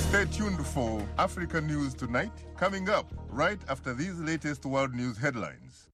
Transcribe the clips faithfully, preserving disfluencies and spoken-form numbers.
Stay tuned for Africa News Tonight, coming up right after these latest world news headlines.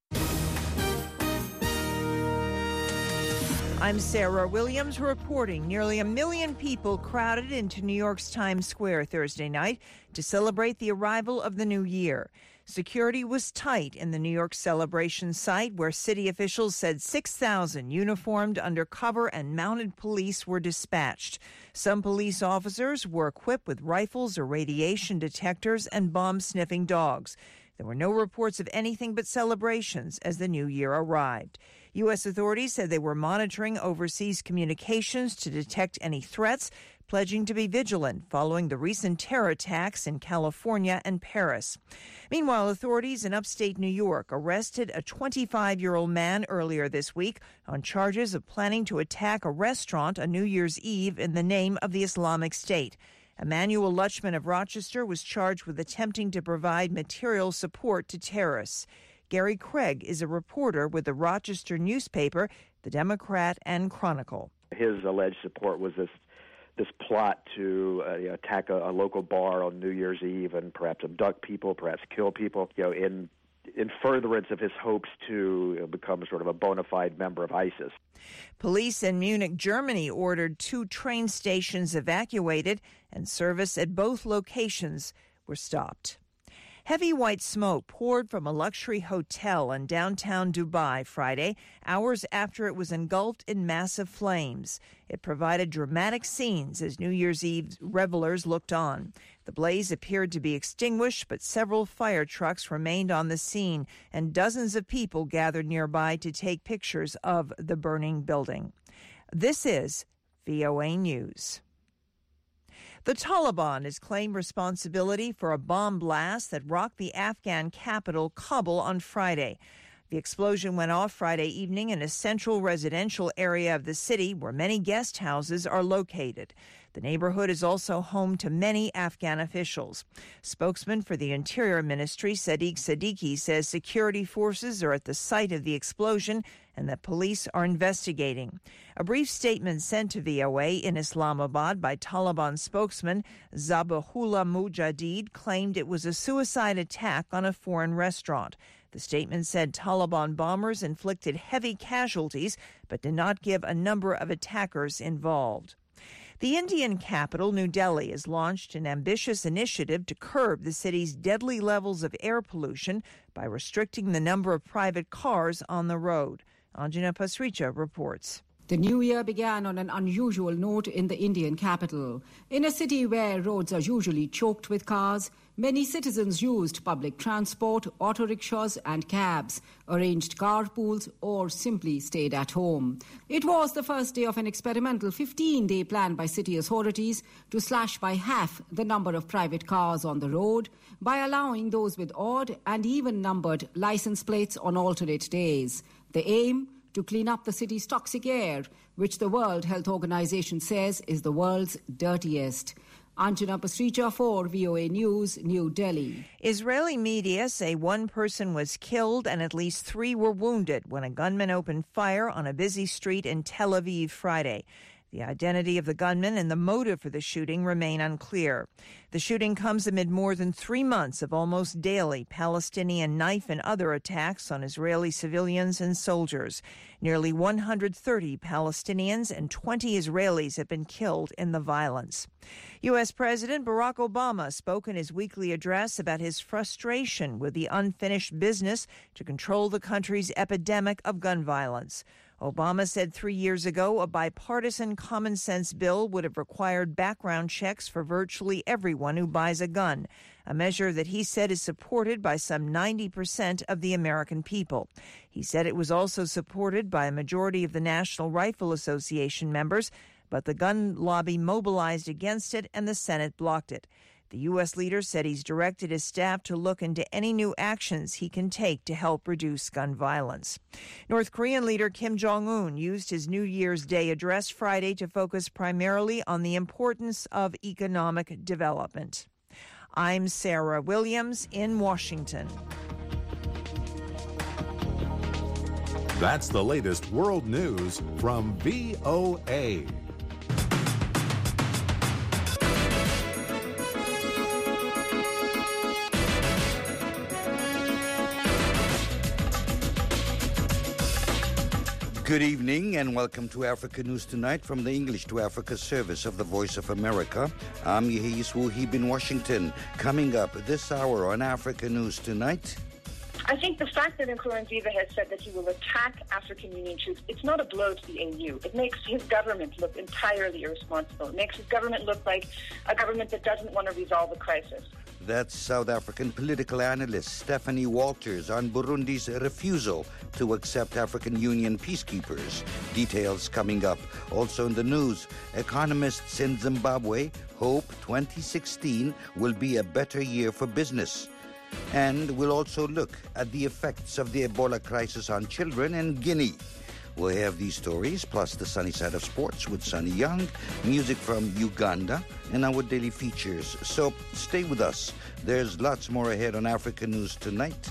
I'm Sarah Williams reporting. Nearly a million people crowded into New York's Times Square Thursday night to celebrate the arrival of the new year. Security was tight in the New York celebration site, where city officials said six thousand uniformed, undercover, and mounted police were dispatched. Some police officers were equipped with rifles or radiation detectors and bomb-sniffing dogs. There were no reports of anything but celebrations as the new year arrived. U S authorities said they were monitoring overseas communications to detect any threats, pledging to be vigilant following the recent terror attacks in California and Paris. Meanwhile, authorities in upstate New York arrested a twenty-five-year-old man earlier this week on charges of planning to attack a restaurant on New Year's Eve in the name of the Islamic State. Emmanuel Lutchman of Rochester was charged with attempting to provide material support to terrorists. Gary Craig is a reporter with the Rochester newspaper, The Democrat and Chronicle. His alleged support was this this plot to uh, you know, attack a, a local bar on New Year's Eve and perhaps abduct people, perhaps kill people, you know, in in furtherance of his hopes to you know, become sort of a bona fide member of ISIS. Police in Munich, Germany, ordered two train stations evacuated, and service at both locations were stopped. Heavy white smoke poured from a luxury hotel in downtown Dubai Friday, hours after it was engulfed in massive flames. It provided dramatic scenes as New Year's Eve revelers looked on. The blaze appeared to be extinguished, but several fire trucks remained on the scene, and dozens of people gathered nearby to take pictures of the burning building. This is V O A News. The Taliban has claimed responsibility for a bomb blast that rocked the Afghan capital, Kabul, on Friday. The explosion went off Friday evening in a central residential area of the city where many guest houses are located. The neighborhood is also home to many Afghan officials. Spokesman for the Interior Ministry, Sadiq Siddiqui, says security forces are at the site of the explosion and that police are investigating. A brief statement sent to V O A in Islamabad by Taliban spokesman Zabihullah Mujahid claimed it was a suicide attack on a foreign restaurant. The statement said Taliban bombers inflicted heavy casualties but did not give a number of attackers involved. The Indian capital, New Delhi, has launched an ambitious initiative to curb the city's deadly levels of air pollution by restricting the number of private cars on the road. Anjana Pasricha reports. The new year began on an unusual note in the Indian capital. In a city where roads are usually choked with cars, many citizens used public transport, auto rickshaws and cabs, arranged carpools or simply stayed at home. It was the first day of an experimental fifteen-day plan by city authorities to slash by half the number of private cars on the road by allowing those with odd and even-numbered license plates on alternate days. The aim? To clean up the city's toxic air, which the World Health Organization says is the world's dirtiest. Anjana Pasricha for V O A News, New Delhi. Israeli media say one person was killed and at least three were wounded when a gunman opened fire on a busy street in Tel Aviv Friday. The identity of the gunman and the motive for the shooting remain unclear. The shooting comes amid more than three months of almost daily Palestinian knife and other attacks on Israeli civilians and soldiers. Nearly one hundred thirty Palestinians and twenty Israelis have been killed in the violence. U S. President Barack Obama spoke in his weekly address about his frustration with the unfinished business to control the country's epidemic of gun violence. Obama said three years ago a bipartisan common-sense bill would have required background checks for virtually everyone who buys a gun, a measure that he said is supported by some ninety percent of the American people. He said it was also supported by a majority of the National Rifle Association members, but the gun lobby mobilized against it and the Senate blocked it. The U S leader said he's directed his staff to look into any new actions he can take to help reduce gun violence. North Korean leader Kim Jong-un used his New Year's Day address Friday to focus primarily on the importance of economic development. I'm Sarah Williams in Washington. That's the latest world news from V O A. Good evening and welcome to Africa News Tonight from the English to Africa service of the Voice of America. I'm Yehis Wuhib in Washington. Coming up this hour on Africa News Tonight. I think the fact that Nkurunziza has said that he will attack African Union troops, it's not a blow to the A U. It makes his government look entirely irresponsible. It makes his government look like a government that doesn't want to resolve a crisis. That's South African political analyst Stephanie Walters on Burundi's refusal to accept African Union peacekeepers. Details coming up. Also in the news, economists in Zimbabwe hope twenty sixteen will be a better year for business. And we'll also look at the effects of the Ebola crisis on children in Guinea. We'll have these stories, plus the sunny side of sports with Sunny Young, music from Uganda, and our daily features. So stay with us. There's lots more ahead on Africa News Tonight.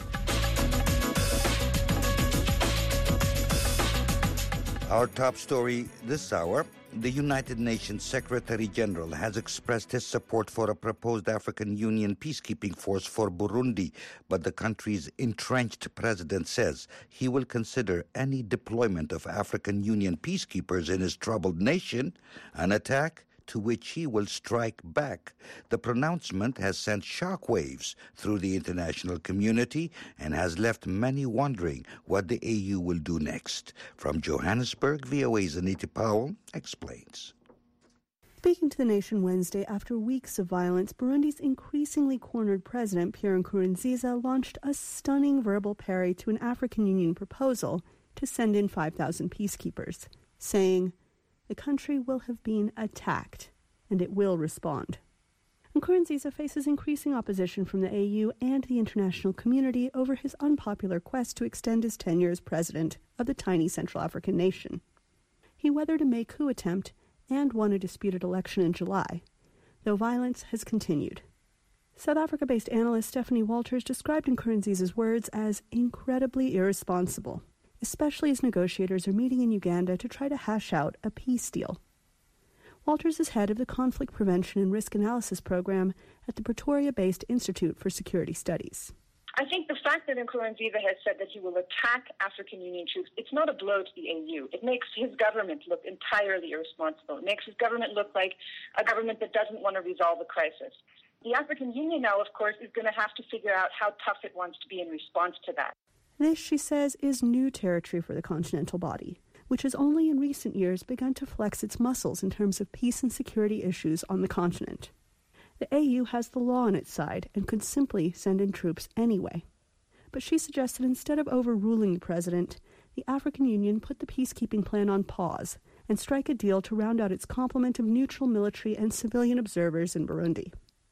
Our top story this hour. The United Nations Secretary General has expressed his support for a proposed African Union peacekeeping force for Burundi, but the country's entrenched president says he will consider any deployment of African Union peacekeepers in his troubled nation an attack to which he will strike back. The pronouncement has sent shockwaves through the international community and has left many wondering what the A U will do next. From Johannesburg, V O A's Anita Powell explains. Speaking to the nation Wednesday after weeks of violence, Burundi's increasingly cornered president, Pierre Nkurunziza, launched a stunning verbal parry to an African Union proposal to send in five thousand peacekeepers, saying, "The country will have been attacked, and it will respond." Nkurunziza faces increasing opposition from the A U and the international community over his unpopular quest to extend his tenure as president of the tiny Central African nation. He weathered a May coup attempt and won a disputed election in July, though violence has continued. South Africa-based analyst Stephanie Walters described Nkurunziza's words as incredibly irresponsible, especially as negotiators are meeting in Uganda to try to hash out a peace deal. Walters is head of the Conflict Prevention and Risk Analysis Program at the Pretoria-based Institute for Security Studies. I think the fact that Nkurunziza has said that he will attack African Union troops, it's not a blow to the A U. It makes his government look entirely irresponsible. It makes his government look like a government that doesn't want to resolve a crisis. The African Union now, of course, is going to have to figure out how tough it wants to be in response to that. This, she says, is new territory for the continental body, which has only in recent years begun to flex its muscles in terms of peace and security issues on the continent. The A U has the law on its side and could simply send in troops anyway. But she suggested instead of overruling the president, the African Union put the peacekeeping plan on pause and strike a deal to round out its complement of neutral military and civilian observers in Burundi.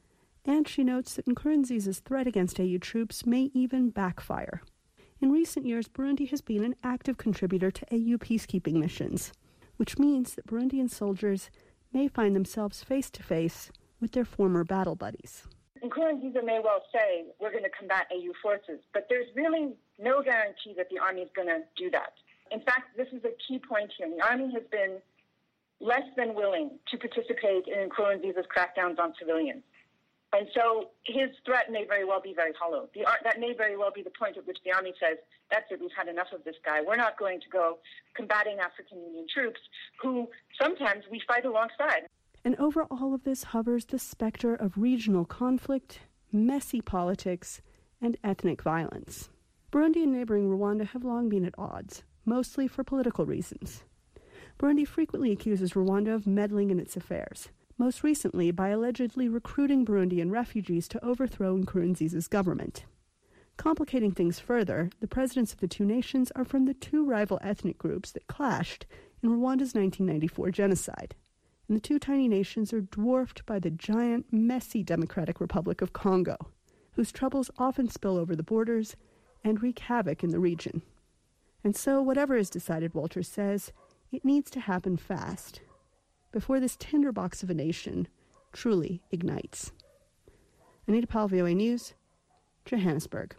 And she notes that Nkurunziza's threat against A U troops may even backfire. In recent years, Burundi has been an active contributor to A U peacekeeping missions, which means that Burundian soldiers may find themselves face-to-face with their former battle buddies. Nkurunziza may well say, we're going to combat A U forces, but there's really no guarantee that the army is going to do that. In fact, this is a key point here. The army has been less than willing to participate in Nkurunziza's crackdowns on civilians. And so his threat may very well be very hollow. The, that may very well be the point at which the army says, that's it, we've had enough of this guy. We're not going to go combating African Union troops who sometimes we fight alongside. And over all of this hovers the specter of regional conflict, messy politics, and ethnic violence. Burundi and neighboring Rwanda have long been at odds, mostly for political reasons. Burundi frequently accuses Rwanda of meddling in its affairs, most recently by allegedly recruiting Burundian refugees to overthrow Nkurunziza's government. Complicating things further, the presidents of the two nations are from the two rival ethnic groups that clashed in Rwanda's nineteen ninety-four genocide. And the two tiny nations are dwarfed by the giant, messy Democratic Republic of Congo, whose troubles often spill over the borders and wreak havoc in the region. And so, whatever is decided, Walters says, it needs to happen fast, before this tinderbox of a nation truly ignites. Anita Powell, V O A News, Johannesburg.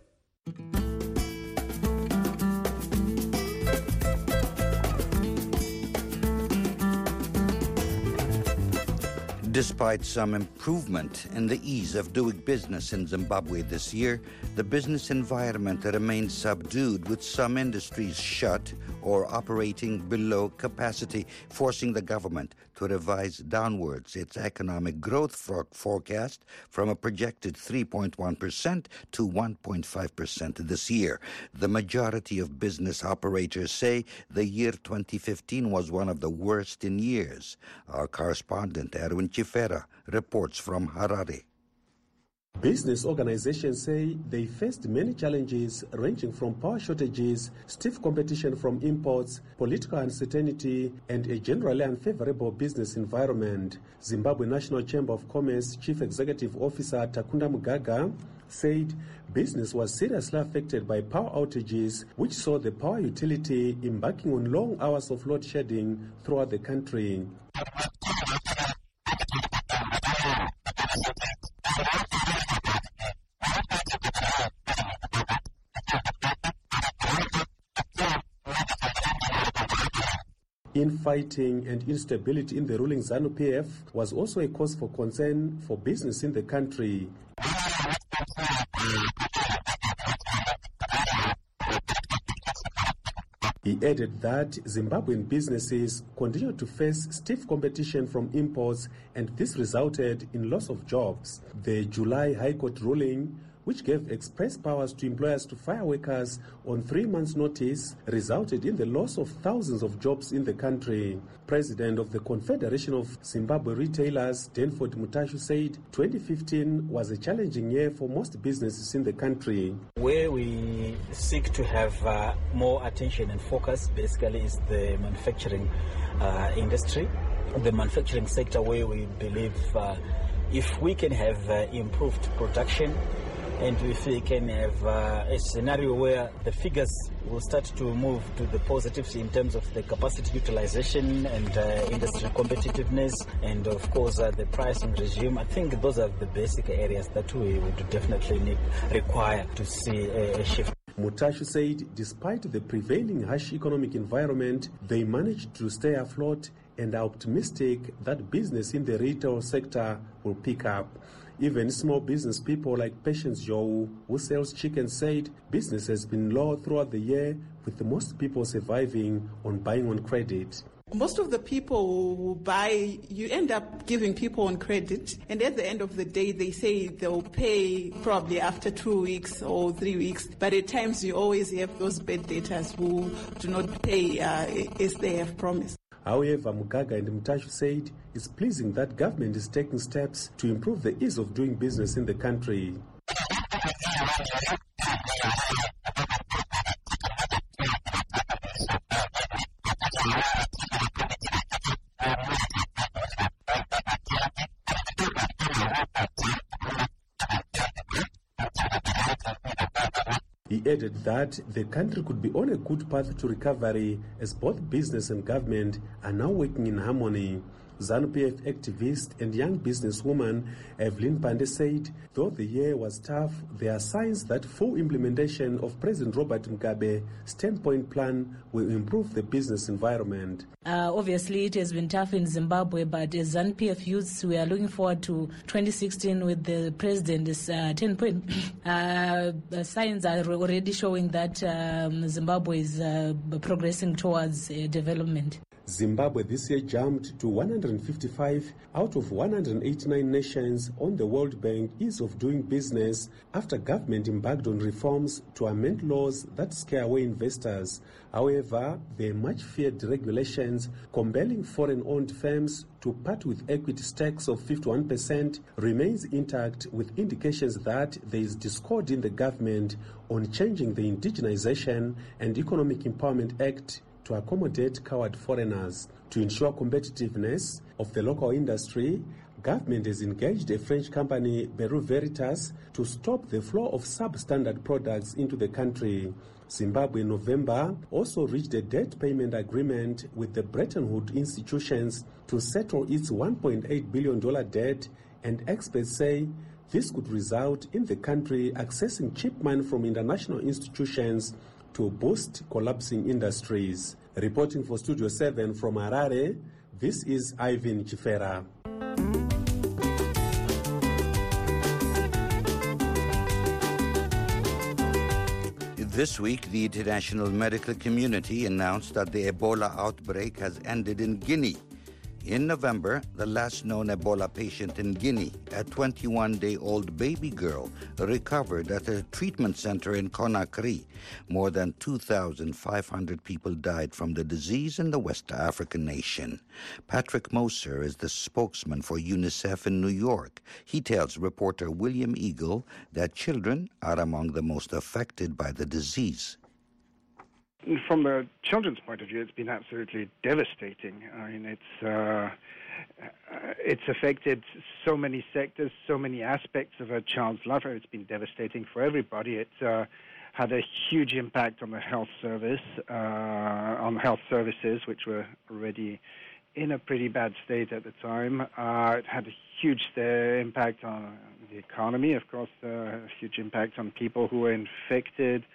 Despite some improvement in the ease of doing business in Zimbabwe this year, the business environment remains subdued, with some industries shut or operating below capacity, forcing the government to revise downwards its economic growth for- forecast from a projected three point one percent to one point five percent this year. The majority of business operators say the year twenty fifteen was one of the worst in years. Our correspondent Erwin Chifera reports from Harare. Business organizations say they faced many challenges ranging from power shortages, stiff competition from imports, political uncertainty, and a generally unfavorable business environment. Zimbabwe National Chamber of Commerce Chief Executive Officer Takunda Mugaga said business was seriously affected by power outages, which saw the power utility embarking on long hours of load shedding throughout the country. Infighting and instability in the ruling ZANU P F was also a cause for concern for business in the country. He added that Zimbabwean businesses continue to face stiff competition from imports, and this resulted in loss of jobs. The July High Court ruling, which gave express powers to employers to fire workers on three months' notice, resulted in the loss of thousands of jobs in the country. President of the Confederation of Zimbabwe Retailers, Danford Mutashu, said twenty fifteen was a challenging year for most businesses in the country. Where we seek to have uh, more attention and focus basically is the manufacturing uh, industry, the manufacturing sector, where we believe uh, if we can have uh, improved production, and if we can have uh, a scenario where the figures will start to move to the positives in terms of the capacity utilization and uh, industry competitiveness, and of course uh, the pricing regime, I think those are the basic areas that we would definitely need, require to see a, a shift. Mutashu said despite the prevailing harsh economic environment, they managed to stay afloat and are optimistic that business in the retail sector will pick up. Even small business people like Patience Jou, who sells chicken, said business has been low throughout the year, with most people surviving on buying on credit. Most of the people who buy, you end up giving people on credit, and at the end of the day, they say they'll pay probably after two weeks or three weeks. But at times, you always have those bad debtors who do not pay uh, as they have promised. However, Mugaga and Mutashu said it's pleasing that government is taking steps to improve the ease of doing business in the country. He added that the country could be on a good path to recovery as both business and government are now working in harmony. ZANU P F activist and young businesswoman Evelyn Pande said, though the year was tough, there are signs that full implementation of President Robert Mugabe's ten-point plan will improve the business environment. Uh, obviously, it has been tough in Zimbabwe, but as ZANU P F youths, we are looking forward to twenty sixteen with the president's uh, ten-point. Uh, signs are already showing that um, Zimbabwe is uh, progressing towards uh, development. Zimbabwe this year jumped to one hundred fifty-five out of one hundred eighty-nine nations on the World Bank Ease of Doing Business after government embarked on reforms to amend laws that scare away investors. However, the much-feared regulations compelling foreign-owned firms to part with equity stakes of fifty-one percent remains intact, with indications that there is discord in the government on changing the Indigenization and Economic Empowerment Act to accommodate coward foreigners. To ensure competitiveness of the local industry, government has engaged a French company, Bureau Veritas, to stop the flow of substandard products into the country. Zimbabwe in November also reached a debt payment agreement with the Bretton Woods institutions to settle its one point eight billion dollars debt, and experts say this could result in the country accessing cheap money from international institutions to boost collapsing industries. Reporting for Studio seven from Harare, this is Ivan Chifera. This week, the international medical community announced that the Ebola outbreak has ended in Guinea. In November, the last known Ebola patient in Guinea, a twenty-one-day-old baby girl, recovered at a treatment center in Conakry. More than two thousand five hundred people died from the disease in the West African nation. Patrick Moser is the spokesman for UNICEF in New York. He tells reporter William Eagle that children are among the most affected by the disease. From a children's point of view, it's been absolutely devastating. I mean, it's uh, it's affected so many sectors, so many aspects of a child's life. It's been devastating for everybody. It's uh, had a huge impact on the health service, uh, on health services, which were already in a pretty bad state at the time. Uh, it had a huge uh, impact on the economy, of course, uh, a huge impact on people who were infected,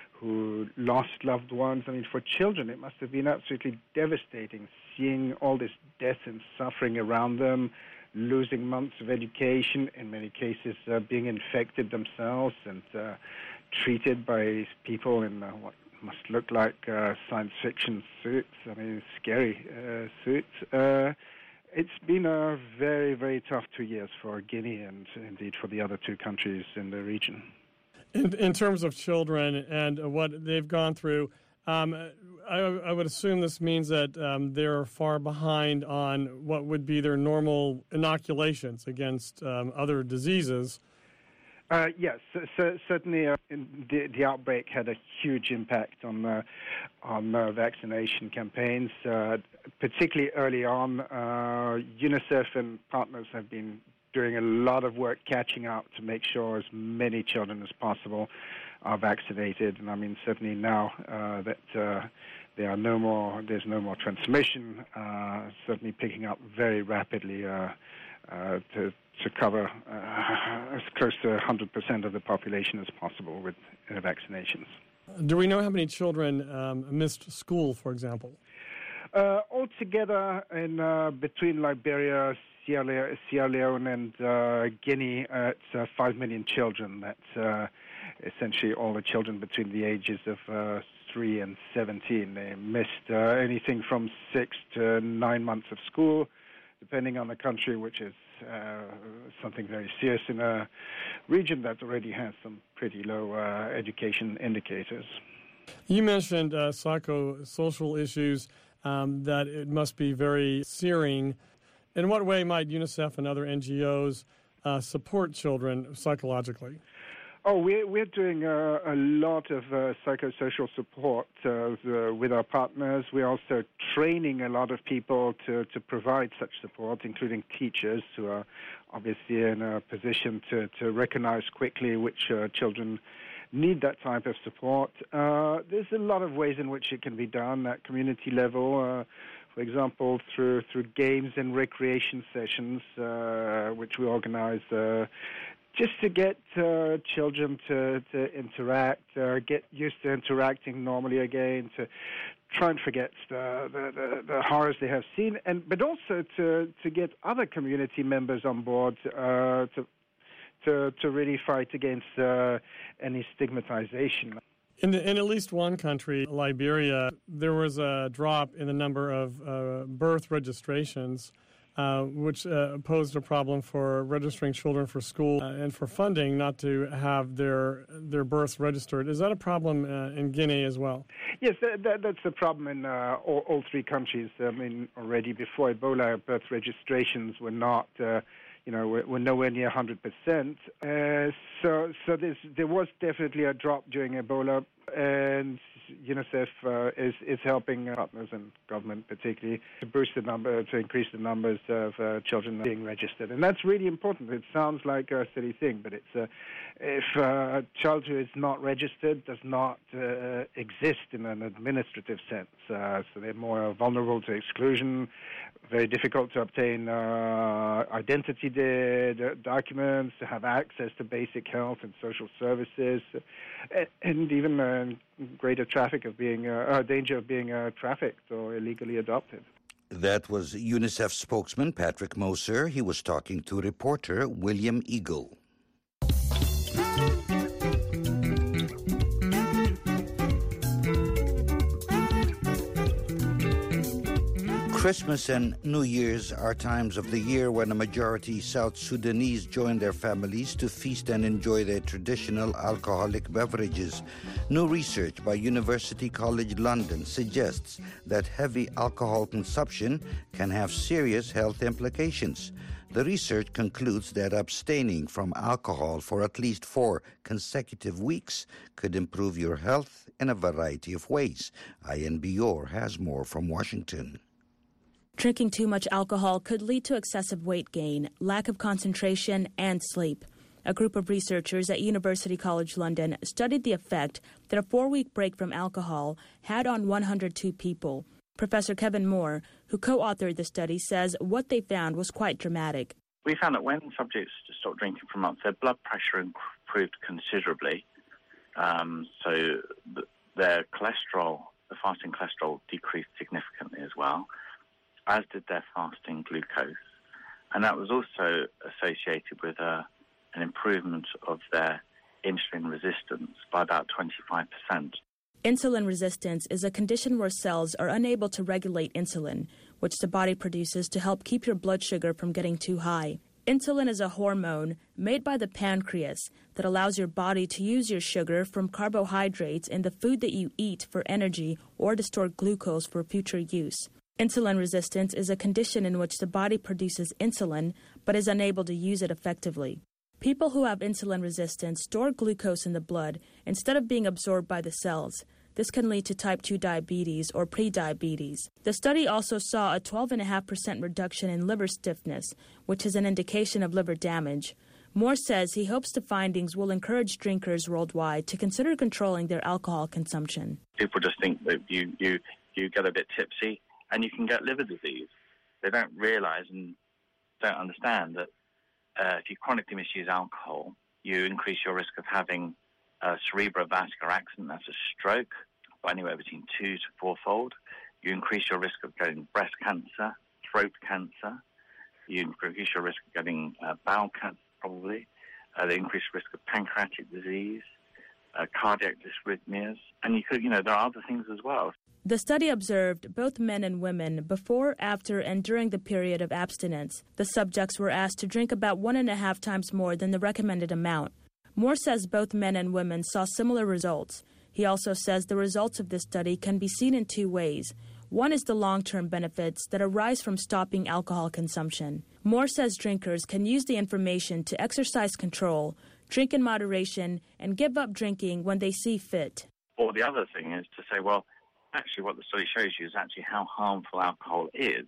who lost loved ones. I mean, for children, it must have been absolutely devastating seeing all this death and suffering around them, losing months of education, in many cases uh, being infected themselves and uh, treated by people in uh, what must look like uh, science fiction suits. I mean, scary uh, suits. Uh, it's been a very, very tough two years for Guinea and indeed for the other two countries in the region. In, in terms of children and what they've gone through, um, I, I would assume this means that um, they're far behind on what would be their normal inoculations against um, other diseases. Uh, yes, so, so certainly uh, the, the outbreak had a huge impact on uh, on uh, vaccination campaigns, uh, particularly early on. Uh, UNICEF and partners have been doing a lot of work catching up to make sure as many children as possible are vaccinated. And I mean, certainly now uh, that uh, there are no more, there's no more transmission, uh, certainly picking up very rapidly uh, uh, to, to cover uh, as close to one hundred percent of the population as possible with uh, vaccinations. Do we know how many children um, missed school, for example? Uh, altogether, in uh, between Liberia, Sierra Leone and uh, Guinea, uh, it's uh, five million children. That's uh, essentially all the children between the ages of uh, three and seventeen. They missed uh, anything from six to nine months of school, depending on the country, which is uh, something very serious in a region that already has some pretty low uh, education indicators. You mentioned uh, psychosocial issues, um, that it must be very searing. In what way might UNICEF and other N G Os uh, support children psychologically? Oh, we're, we're doing uh, a lot of uh, psychosocial support uh, the, with our partners. We're also training a lot of people to, to provide such support, including teachers who are obviously in a position to, to recognize quickly which uh, children need that type of support. Uh, there's a lot of ways in which it can be done at community level. Uh, For example, through through games and recreation sessions, uh, which we organize, uh, just to get uh, children to, to interact, uh, get used to interacting normally again, to try and forget the, the, the, the horrors they have seen, and but also to, to get other community members on board uh, to, to to really fight against uh, any stigmatization. In, the, in at least one country, Liberia, there was a drop in the number of uh, birth registrations, uh, which uh, posed a problem for registering children for school uh, and for funding not to have their their births registered. Is that a problem uh, in Guinea as well? Yes, that, that, that's a problem in uh, all, all three countries. I mean, already before Ebola, birth registrations were not... Uh, You know, we're, we're nowhere near one hundred percent. Uh, so, so there's, there was definitely a drop during Ebola, and UNICEF uh, is is helping partners and government particularly to boost the number, to increase the numbers of uh, children being registered, and that's really important. It sounds like a silly thing, but it's uh, if a child who is not registered does not uh, exist in an administrative sense, uh, so they're more vulnerable to exclusion. Very difficult to obtain uh, identity d- documents, to have access to basic health and social services, and, and even uh, greater traffic of being uh, uh, danger of being uh, trafficked or illegally adopted. That was UNICEF spokesman Patrick Moser. He was talking to reporter William Eagle. Christmas and New Year's are times of the year when a majority South Sudanese join their families to feast and enjoy their traditional alcoholic beverages. New research by University College London suggests that heavy alcohol consumption can have serious health implications. The research concludes that abstaining from alcohol for at least four consecutive weeks could improve your health in a variety of ways. Ian Bior has more from Washington. Drinking too much alcohol could lead to excessive weight gain, lack of concentration, and sleep. A group of researchers at University College London studied the effect that a four-week break from alcohol had on one hundred two people. Professor Kevin Moore, who co-authored the study, says what they found was quite dramatic. We found that when subjects stopped drinking for a month, their blood pressure improved considerably. Um, so th- their cholesterol, the fasting cholesterol, decreased significantly as well, as did their fasting glucose. And that was also associated with a, an improvement of their insulin resistance by about twenty-five percent. Insulin resistance is a condition where cells are unable to regulate insulin, which the body produces to help keep your blood sugar from getting too high. Insulin is a hormone made by the pancreas that allows your body to use your sugar from carbohydrates in the food that you eat for energy or to store glucose for future use. Insulin resistance is a condition in which the body produces insulin but is unable to use it effectively. People who have insulin resistance store glucose in the blood instead of being absorbed by the cells. This can lead to type two diabetes or prediabetes. The study also saw a twelve point five percent reduction in liver stiffness, which is an indication of liver damage. Moore says he hopes the findings will encourage drinkers worldwide to consider controlling their alcohol consumption. People just think that you, you, you get a bit tipsy and you can get liver disease. They don't realize and don't understand that uh, if you chronically misuse alcohol, you increase your risk of having a cerebrovascular accident, that's a stroke, by anywhere between two to fourfold. You increase your risk of getting breast cancer, throat cancer. You increase your risk of getting uh, bowel cancer, probably. Uh, the increased risk of pancreatic disease, uh, cardiac dysrhythmias, and you could, you know, there are other things as well. The study observed both men and women before, after, and during the period of abstinence. The subjects were asked to drink about one and a half times more than the recommended amount. Moore says both men and women saw similar results. He also says the results of this study can be seen in two ways. One is the long-term benefits that arise from stopping alcohol consumption. Moore says drinkers can use the information to exercise control, drink in moderation, and give up drinking when they see fit. Or the other thing is to say, well, actually what the study shows you is actually how harmful alcohol is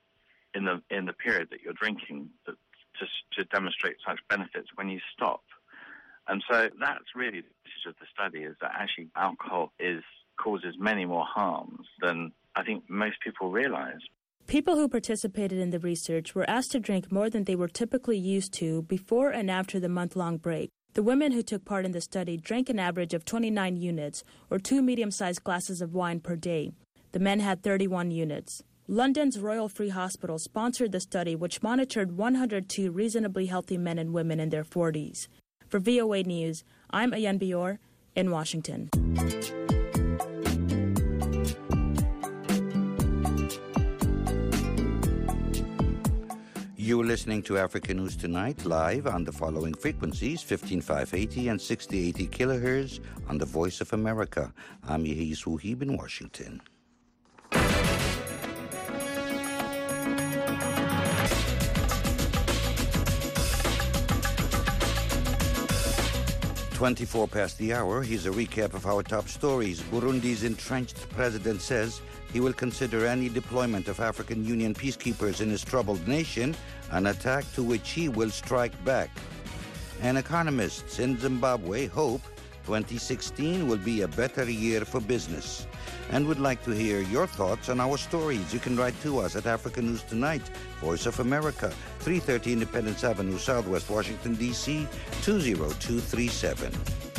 in the in the period that you're drinking to, to, to demonstrate such benefits when you stop. And so that's really the message of the study, is that actually alcohol is causes many more harms than I think most people realize. People who participated in the research were asked to drink more than they were typically used to before and after the month-long break. The women who took part in the study drank an average of twenty-nine units, or two medium-sized glasses of wine per day. The men had thirty-one units. London's Royal Free Hospital sponsored the study, which monitored one hundred two reasonably healthy men and women in their forties. For V O A News, I'm Ayan Bior in Washington. You're listening to Africa News Tonight, live on the following frequencies, fifteen five eighty and sixty eighty kilohertz on the Voice of America. I'm Yehi Suhib in Washington. twenty-four past the hour, here's a recap of our top stories. Burundi's entrenched president says he will consider any deployment of African Union peacekeepers in his troubled nation an attack to which he will strike back. And economists in Zimbabwe hope twenty sixteen will be a better year for business. And would like to hear your thoughts on our stories. You can write to us at Africa News Tonight, Voice of America, three thirty Independence Avenue, Southwest Washington, D C, two zero two three seven.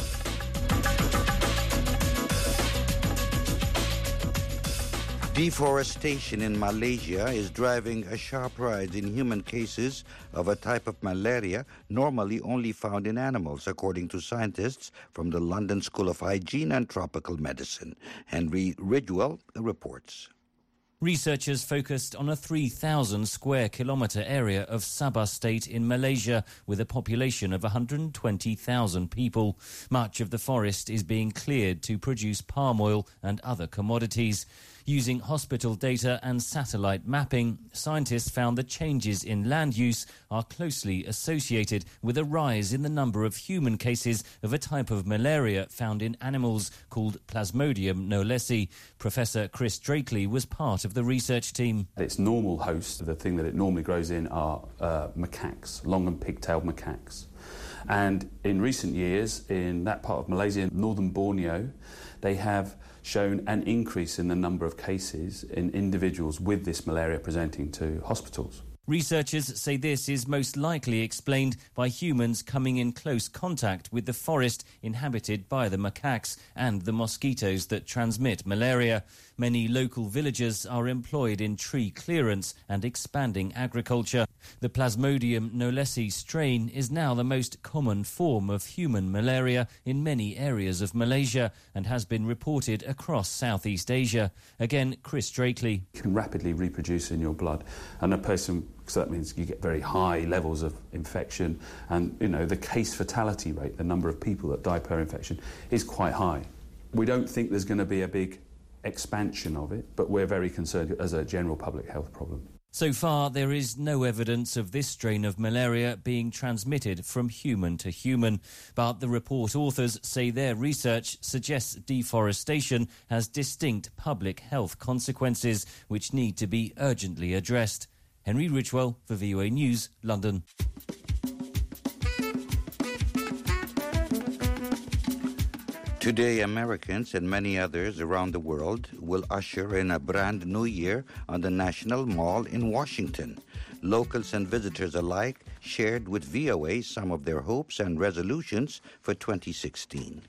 Deforestation in Malaysia is driving a sharp rise in human cases of a type of malaria normally only found in animals, according to scientists from the London School of Hygiene and Tropical Medicine. Henry Ridgwell reports. Researchers focused on a three thousand square kilometre area of Sabah state in Malaysia with a population of one hundred twenty thousand people. Much of the forest is being cleared to produce palm oil and other commodities. Using hospital data and satellite mapping, scientists found the changes in land use are closely associated with a rise in the number of human cases of a type of malaria found in animals called Plasmodium knowlesi. Professor Chris Drakeley was part of the research team. Its normal host, the thing that it normally grows in, are uh, macaques, long and pigtailed macaques. And in recent years, in that part of Malaysia, northern Borneo, they have shown an increase in the number of cases in individuals with this malaria presenting to hospitals. Researchers say this is most likely explained by humans coming in close contact with the forest inhabited by the macaques and the mosquitoes that transmit malaria. Many local villagers are employed in tree clearance and expanding agriculture. The Plasmodium knowlesi strain is now the most common form of human malaria in many areas of Malaysia and has been reported across Southeast Asia. Again, Chris Drakeley. You can rapidly reproduce in your blood, and a person, so that means you get very high levels of infection, and you know the case fatality rate, the number of people that die per infection, is quite high. We don't think there's going to be a big expansion of it, but we're very concerned as a general public health problem. So far, there is no evidence of this strain of malaria being transmitted from human to human. But the report authors say their research suggests deforestation has distinct public health consequences, which need to be urgently addressed. Henry Ridgewell for V O A News, London. Today, Americans and many others around the world will usher in a brand new year on the National Mall in Washington. Locals and visitors alike shared with V O A some of their hopes and resolutions for twenty sixteen.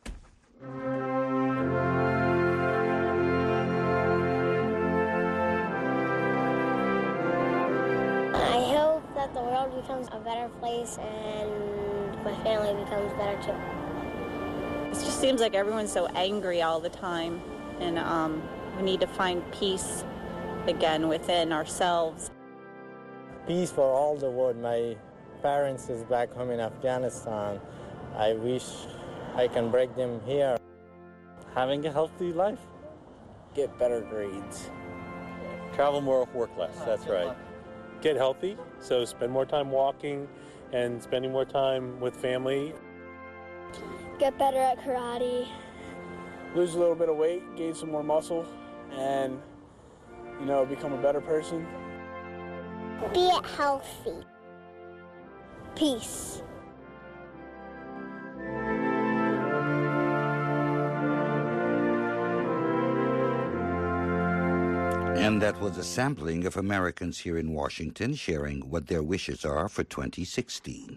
I hope that the world becomes a better place and my family becomes better too. It just seems like everyone's so angry all the time, and um, we need to find peace again within ourselves. Peace for all the world. My parents is back home in Afghanistan. I wish I can break them here. Having a healthy life. Get better grades. Travel more, work less. That's right. Get healthy, so spend more time walking and spending more time with family. Get better at karate. Lose a little bit of weight, gain some more muscle, and, you know, become a better person. Be healthy. Peace. And that was a sampling of Americans here in Washington sharing what their wishes are for twenty sixteen.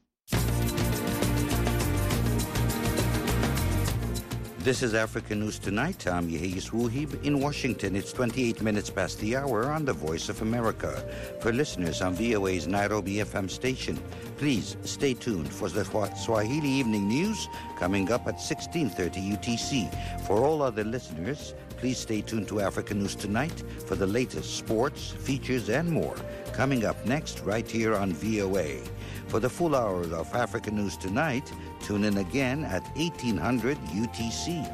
This is Africa News Tonight. I'm Yehiyas Wuhib in Washington. It's twenty-eight minutes past the hour on the Voice of America. For listeners on V O A's Nairobi F M station, please stay tuned for the Swahili Evening News coming up at sixteen thirty U T C. For all other listeners, please stay tuned to Africa News Tonight for the latest sports, features, and more. Coming up next right here on V O A. For the full hour of Africa News Tonight, tune in again at eighteen hundred U T C.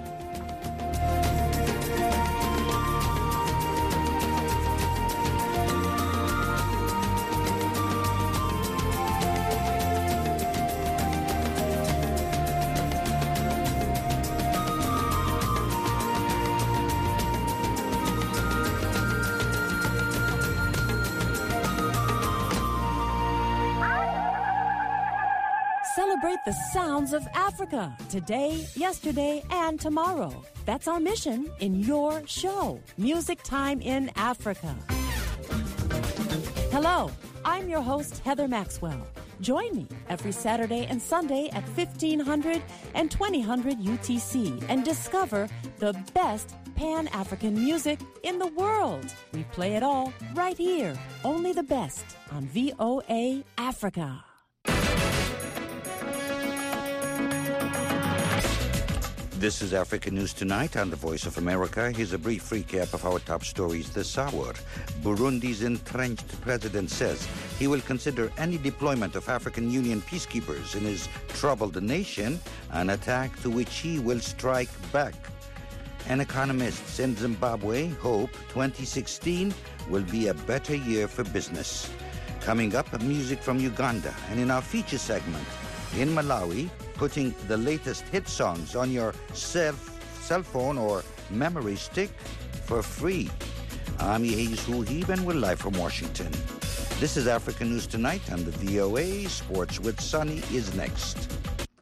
Celebrate the sounds of Africa today, yesterday, and tomorrow. That's our mission in your show, Music Time in Africa. Hello, I'm your host, Heather Maxwell. Join me every Saturday and Sunday at fifteen hundred and twenty hundred U T C and discover the best Pan-African music in the world. We play it all right here, only the best on V O A Africa. This is Africa News Tonight on the Voice of America. Here's a brief recap of our top stories this hour. Burundi's entrenched president says he will consider any deployment of African Union peacekeepers in his troubled nation, an attack to which he will strike back. And economists in Zimbabwe hope twenty sixteen will be a better year for business. Coming up, music from Uganda. And in our feature segment, in Malawi, putting the latest hit songs on your cell, cell phone or memory stick for free. I'm Yehiz Huhib and we're live from Washington. This is Africa News Tonight on the V O A. Sports with Sunny is next.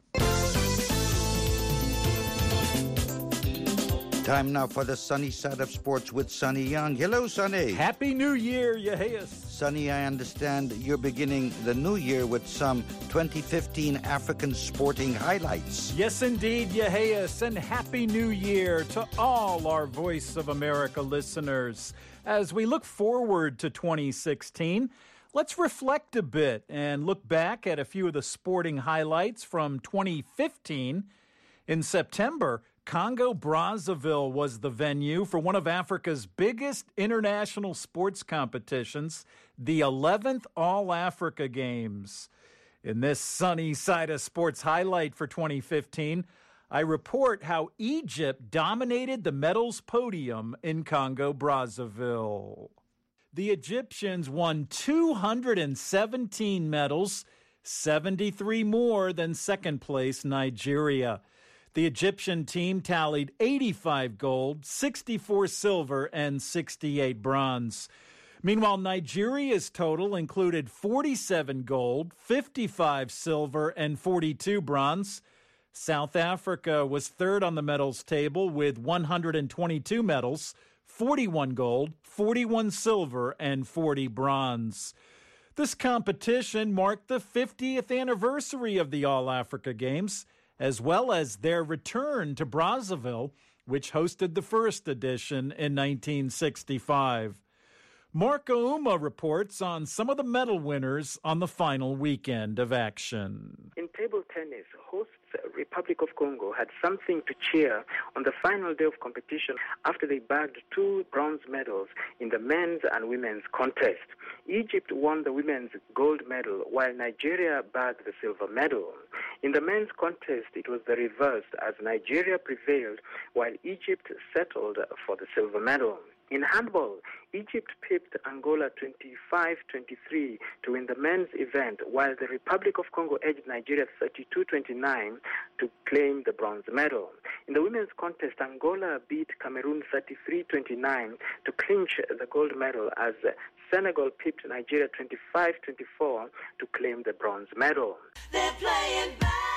Time now for the sunny side of sports with Sunny Young. Hello, Sunny. Happy New Year, Yehias. Sunny, I understand you're beginning the new year with some twenty fifteen African sporting highlights. Yes, indeed, Yehias, and Happy New Year to all our Voice of America listeners. As we look forward to twenty sixteen, let's reflect a bit and look back at a few of the sporting highlights from twenty fifteen. In September, Congo-Brazzaville was the venue for one of Africa's biggest international sports competitions, the eleventh All-Africa Games. In this sunny side of sports highlight for twenty fifteen, I report how Egypt dominated the medals podium in Congo-Brazzaville. The Egyptians won two hundred seventeen medals, seventy-three more than second-place Nigeria. The Egyptian team tallied eighty-five gold, sixty-four silver, and sixty-eight bronze. Meanwhile, Nigeria's total included forty-seven gold, fifty-five silver, and forty-two bronze. South Africa was third on the medals table with one hundred twenty-two medals, forty-one gold, forty-one silver, and forty bronze. This competition marked the fiftieth anniversary of the All-Africa Games, as well as their return to Brazzaville, which hosted the first edition in nineteen sixty-five. Mark Ouma reports on some of the medal winners on the final weekend of action. In table tennis, hosts Republic of Congo had something to cheer on the final day of competition after they bagged two bronze medals in the men's and women's contest. Egypt won the women's gold medal while Nigeria bagged the silver medal. In the men's contest, it was the reverse as Nigeria prevailed while Egypt settled for the silver medal. In handball, Egypt pipped Angola twenty-five twenty-three to win the men's event, while the Republic of Congo edged Nigeria thirty-two twenty-nine to claim the bronze medal. In the women's contest, Angola beat Cameroon thirty-three twenty-nine to clinch the gold medal as Senegal pipped Nigeria twenty-five twenty-four to claim the bronze medal. They're playing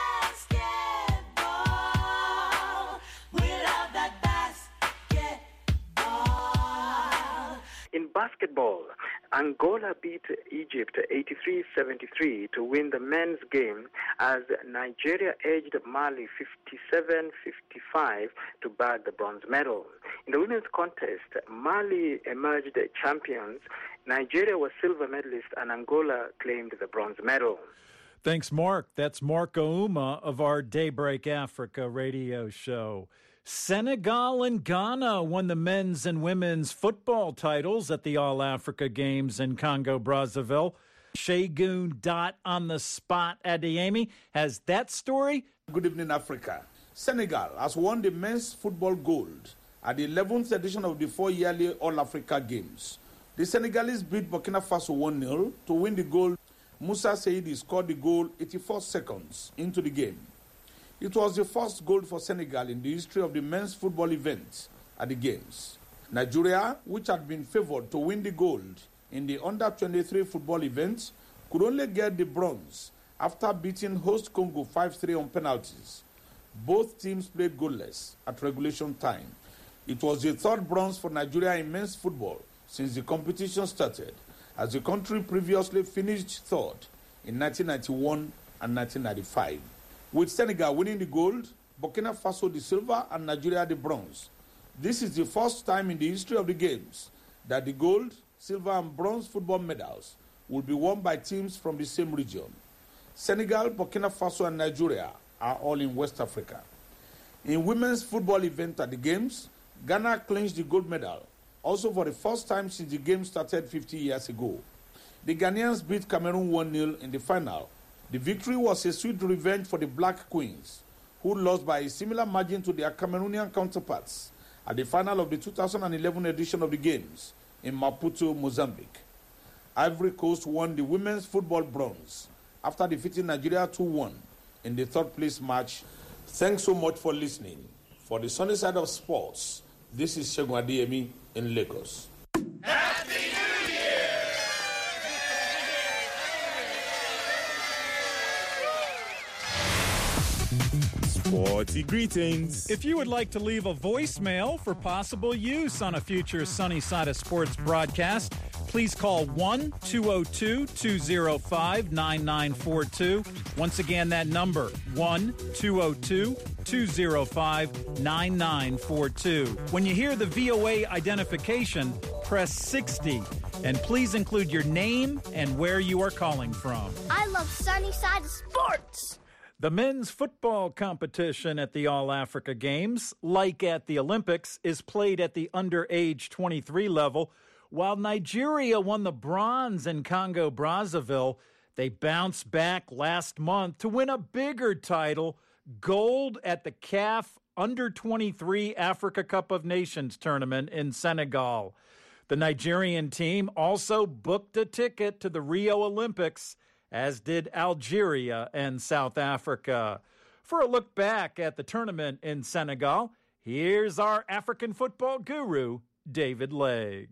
basketball without that basketball. In basketball, Angola beat Egypt eighty-three seventy-three to win the men's game as Nigeria edged Mali fifty-seven fifty-five to bag the bronze medal. In the women's contest, Mali emerged champions, Nigeria was silver medalist, and Angola claimed the bronze medal. Thanks, Mark. That's Mark Ouma of our Daybreak Africa radio show. Senegal and Ghana won the men's and women's football titles at the All-Africa Games in Congo-Brazzaville. Shegun Dot on the spot at Adeyemi has that story. Good evening, Africa. Senegal has won the men's football gold at the eleventh edition of the four-yearly All-Africa Games. The Senegalese beat Burkina Faso one nil to win the gold. Musa Seydi scored the goal eighty-four seconds into the game. It was the first gold for Senegal in the history of the men's football event at the Games. Nigeria, which had been favored to win the gold in the under twenty-three football event, could only get the bronze after beating host Congo five three on penalties. Both teams played goalless at regulation time. It was the third bronze for Nigeria in men's football since the competition started, as the country previously finished third in nineteen ninety-one and nineteen ninety-five. With Senegal winning the gold, Burkina Faso the silver, and Nigeria the bronze. This is the first time in the history of the Games that the gold, silver, and bronze football medals will be won by teams from the same region. Senegal, Burkina Faso, and Nigeria are all in West Africa. In women's football event at the Games, Ghana clinched the gold medal, also for the first time since the Games started fifty years ago. The Ghanaians beat Cameroon one nil in the final. The victory was a sweet revenge for the Black Queens, who lost by a similar margin to their Cameroonian counterparts at the final of the two thousand eleven edition of the Games in Maputo, Mozambique. Ivory Coast won the women's football bronze after defeating Nigeria two one in the third place match. Thanks so much for listening. For the sunny side of sports, this is Segun Adeyemi in Lagos. Sporty greetings. If you would like to leave a voicemail for possible use on a future Sunny Side of Sports broadcast, please call one two oh two, two oh five, nine nine four two. Once again, that number, one two oh two, two oh five, nine nine four two. When you hear the V O A identification, press sixty. And please include your name and where you are calling from. I love Sunny Side of Sports. The men's football competition at the All-Africa Games, like at the Olympics, is played at the under-age twenty-three level. While Nigeria won the bronze in Congo-Brazzaville, they bounced back last month to win a bigger title, gold at the C A F under twenty-three Africa Cup of Nations tournament in Senegal. The Nigerian team also booked a ticket to the Rio Olympics, as did Algeria and South Africa. For a look back at the tournament in Senegal, here's our African football guru, David Legg.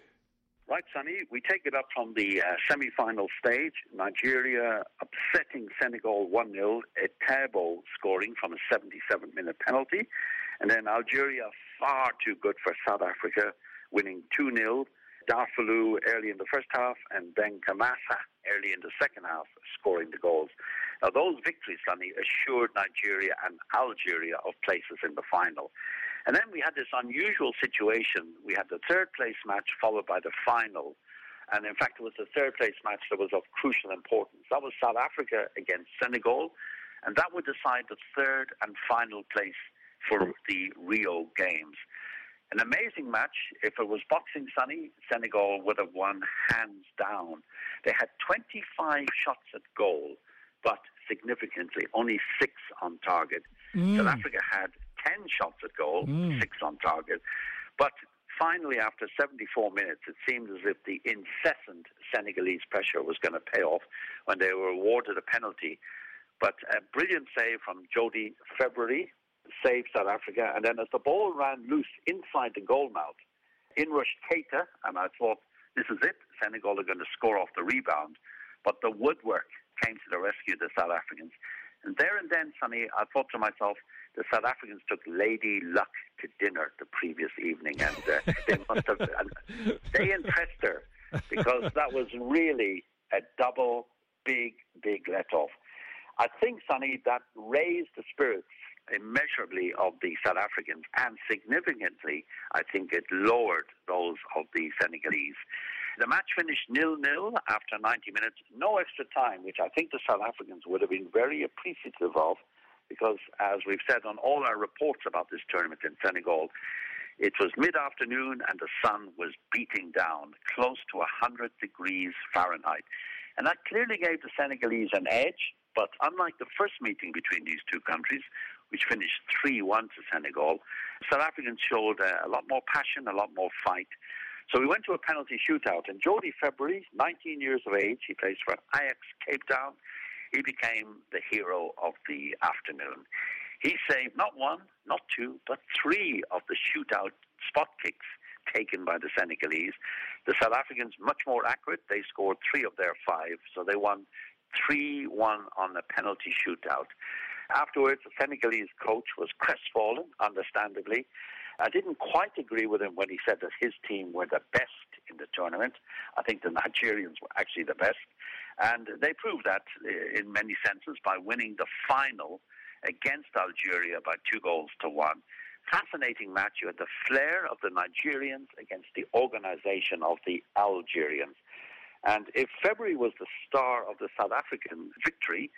Right, Sonny, we take it up from the uh, semi-final stage. Nigeria upsetting Senegal one nil, Etebo scoring from a seventy-seventh minute penalty. And then Algeria far too good for South Africa, winning two nil. Darfalou early in the first half, and then Kamasa early in the second half, scoring the goals. Now, those victories, Sonny, assured Nigeria and Algeria of places in the final. And then we had this unusual situation. We had the third-place match followed by the final. And, in fact, it was the third-place match that was of crucial importance. That was South Africa against Senegal, and that would decide the third and final place for the Rio Games. An amazing match. If it was boxing, Sonny, Senegal would have won hands down. They had twenty-five shots at goal, but significantly, only six on target. Mm. South Africa had ten shots at goal, mm. six on target. But finally, after seventy-four minutes, it seemed as if the incessant Senegalese pressure was going to pay off when they were awarded a penalty. But a brilliant save from Jody February saved South Africa, and then as the ball ran loose inside the goal mouth, in rushed Keita, and I thought, this is it, Senegal are going to score off the rebound, but the woodwork came to the rescue of the South Africans. And there and then, Sonny, I thought to myself, the South Africans took Lady Luck to dinner the previous evening, and uh, they must have, and they impressed her, because that was really a double, big, big let-off. I think, Sonny, that raised the spirits immeasurably of the South Africans, and significantly, I think it lowered those of the Senegalese. The match finished nil nil after ninety minutes, no extra time, which I think the South Africans would have been very appreciative of, because as we've said on all our reports about this tournament in Senegal, it was mid-afternoon and the sun was beating down, close to one hundred degrees Fahrenheit. And that clearly gave the Senegalese an edge, but unlike the first meeting between these two countries, which finished three one to Senegal, South Africans showed uh, a lot more passion, a lot more fight. So we went to a penalty shootout, and Jody February, nineteen years of age, he plays for Ajax Cape Town. He became the hero of the afternoon. He saved not one, not two, but three of the shootout spot kicks taken by the Senegalese. The South Africans, much more accurate. They scored three of their five, so they won three one on the penalty shootout. Afterwards, the Senegalese coach was crestfallen, understandably. I didn't quite agree with him when he said that his team were the best in the tournament. I think the Nigerians were actually the best. And they proved that in many senses by winning the final against Algeria by two goals to one. Fascinating match. You had the flair of the Nigerians against the organization of the Algerians. And if February was the star of the South African victory,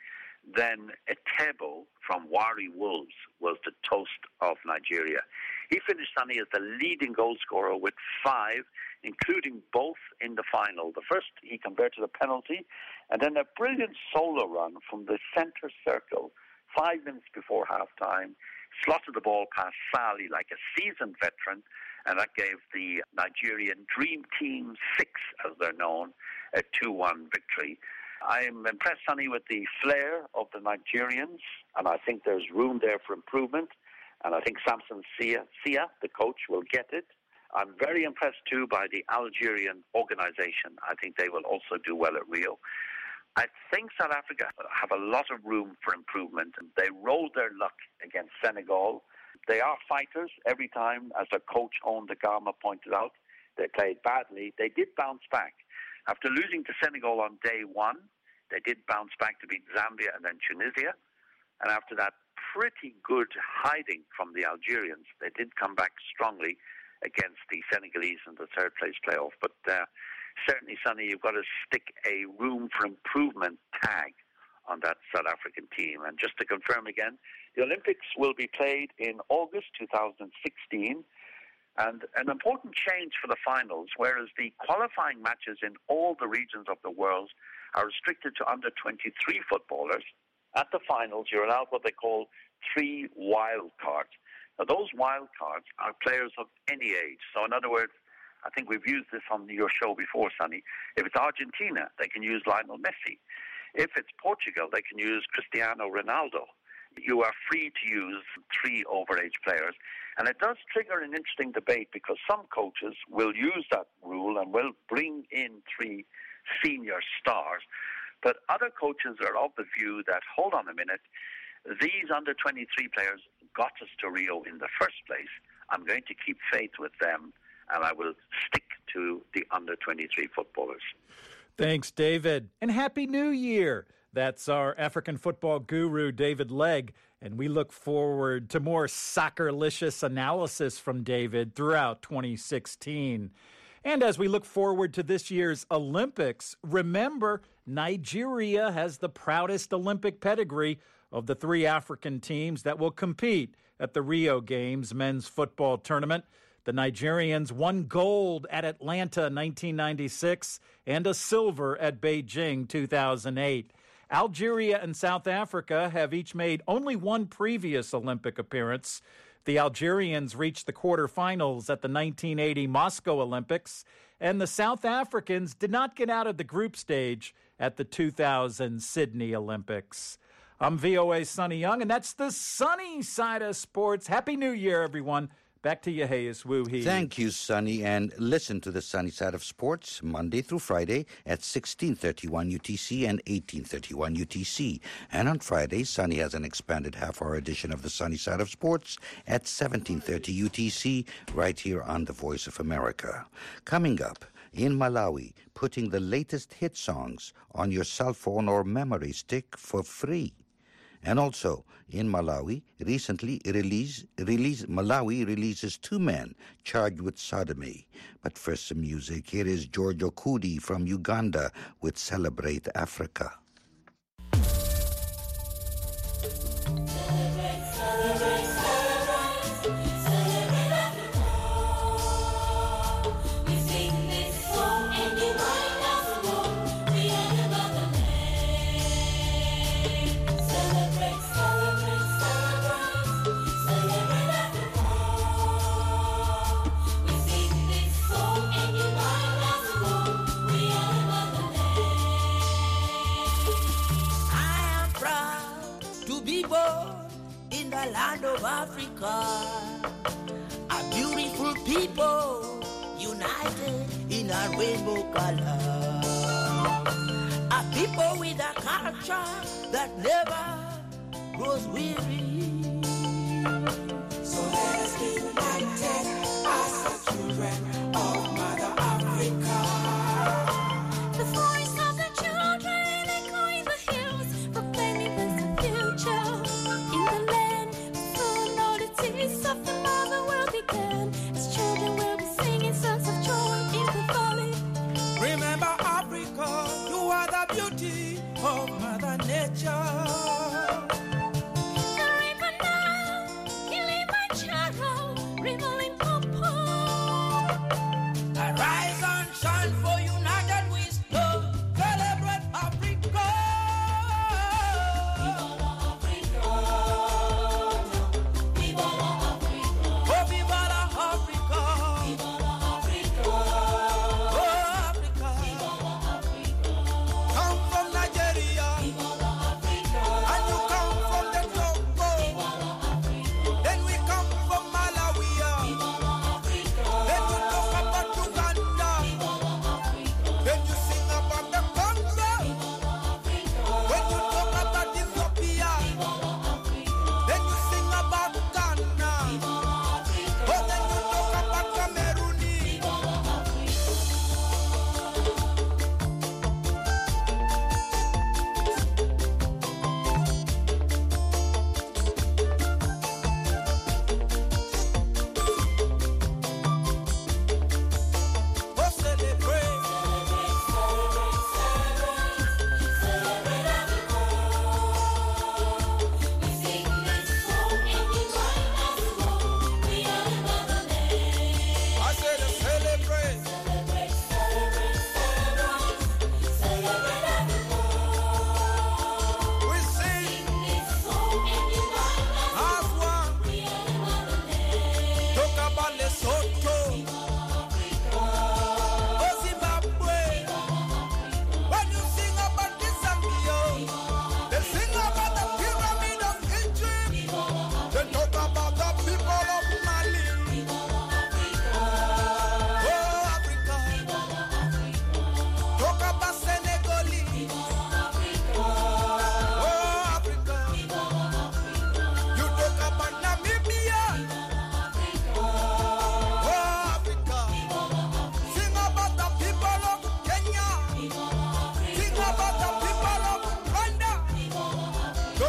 then Etebo from Wari Wolves was the toast of Nigeria. He finished, Sonny, as the leading goal scorer with five, including both in the final. The first he converted a penalty, and then a brilliant solo run from the centre circle, five minutes before half-time, slotted the ball past Sali like a seasoned veteran, and that gave the Nigerian Dream Team six, as they're known, a two one victory. I'm impressed, Sonny, with the flair of the Nigerians, and I think there's room there for improvement. And I think Samson Sia, Sia, the coach, will get it. I'm very impressed, too, by the Algerian organization. I think they will also do well at Rio. I think South Africa have a lot of room for improvement. They rolled their luck against Senegal. They are fighters every time, as their coach, Owen Da Gama, pointed out. They played badly. They did bounce back. After losing to Senegal on day one, they did bounce back to beat Zambia and then Tunisia. And after that pretty good hiding from the Algerians, they did come back strongly against the Senegalese in the third place playoff. But uh, certainly, Sonny, you've got to stick a room for improvement tag on that South African team. And just to confirm again, the Olympics will be played in August two thousand sixteen. And an important change for the finals, whereas the qualifying matches in all the regions of the world are restricted to under twenty-three footballers, at the finals you're allowed what they call three wild cards. Now, those wild cards are players of any age. So, in other words, I think we've used this on your show before, Sonny. If it's Argentina, they can use Lionel Messi. If it's Portugal, they can use Cristiano Ronaldo. You are free to use three overage players. And it does trigger an interesting debate because some coaches will use that rule and will bring in three senior stars. But other coaches are of the view that, hold on a minute, these under twenty-three players got us to Rio in the first place. I'm going to keep faith with them, and I will stick to the under twenty-three footballers. Thanks, David. And Happy New Year. That's our African football guru, David Legg, and we look forward to more soccerlicious analysis from David throughout twenty sixteen. And as we look forward to this year's Olympics, remember, Nigeria has the proudest Olympic pedigree of the three African teams that will compete at the Rio Games men's football tournament. The Nigerians won gold at Atlanta nineteen ninety-six and a silver at Beijing two thousand eight. Algeria and South Africa have each made only one previous Olympic appearance. The Algerians reached the quarterfinals at the nineteen eighty Moscow Olympics, and the South Africans did not get out of the group stage at the two thousand Sydney Olympics. I'm V O A's Sonny Young, and that's the sunny side of sports. Happy New Year, everyone. Back to you, Hayes Woo Hee. Thank you, Sonny. And listen to the Sunny Side of Sports Monday through Friday at sixteen thirty-one U T C and eighteen thirty-one U T C. And on Friday, Sonny has an expanded half-hour edition of the Sunny Side of Sports at seventeen thirty U T C right here on the Voice of America. Coming up, in Malawi, putting the latest hit songs on your cell phone or memory stick for free. And also, in Malawi, recently release, release, Malawi releases two men charged with sodomy. But first some music. Here is George Okudi from Uganda with Celebrate Africa. Land of Africa, a beautiful people united in a rainbow color, a people with a culture that never grows weary. So let us be united as the children of Mother Africa. The voice of the children echoing the hills, proclaiming the future in the land. Of the mother world began, as children will be singing songs of joy in the valley. Remember Africa, you are the beauty of Mother Nature.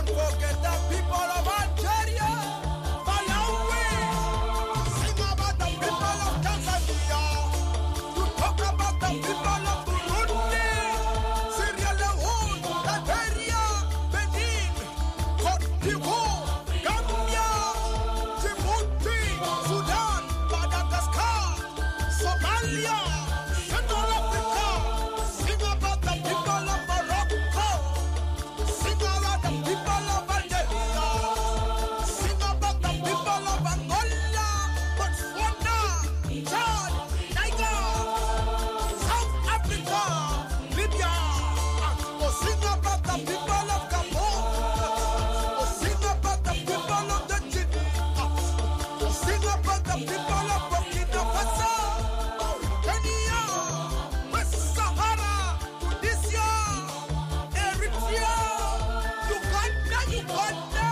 Don't forget the people of Algeria, Malawi. Sing about the people of Tanzania. You talk about the people of Burundi, Sierra Leone, Liberia, Benin, Cote d'Ivoire, Gambia, Djibouti, Sudan, Madagascar, Somalia, Central Africa. Sing about the people of Morocco. Sing about the people of Algeria. Sing about the people of Angola, Botswana, Chad, Niger, South Africa, Libya. Oh, sing about the people of Gabon. Oh, sing about the people of the Guinea. Oh, sing about the people of Burkina Faso, Kenya, West Sahara, Tunisia, Eritrea, Uganda, Uganda.